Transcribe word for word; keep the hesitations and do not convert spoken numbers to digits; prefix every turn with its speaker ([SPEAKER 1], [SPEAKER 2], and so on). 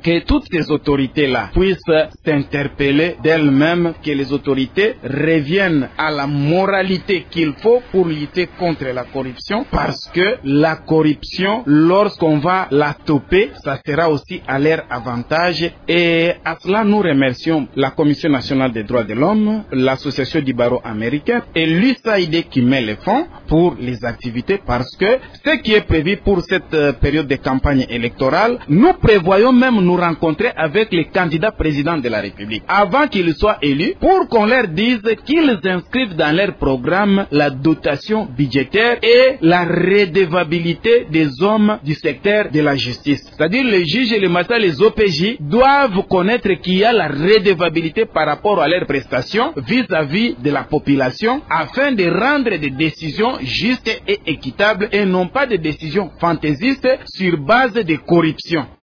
[SPEAKER 1] que toutes ces autorités-là puissent s'interpeller d'elles-mêmes, que les autorités reviennent à la moralité qu'il faut pour lutter contre la corruption, parce que la corruption, lorsqu'on va la toper, ça sera aussi à leur avantage. Et à cela, nous remercions la Commission nationale des droits de l'homme, l'Association du barreau américain et l'U S A I D qui met les fonds pour les activités, parce que ce qui est prévu pour cette euh, période de campagne électorale, nous prévoyons même nous rencontrer avec les candidats présidents de la République avant qu'ils soient élus, pour qu'on leur dise qu'ils inscrivent dans leur programme la dotation budgétaire et la redevabilité des hommes du secteur de la justice. C'est-à-dire les juges et les magistrats, les O P J doivent connaître qu'il y a la redevabilité par rapport à leurs prestations vis-à-vis de la population, afin de rendre des décisions justes et équitables et non pas des décisions fantaisistes sur base de corruption.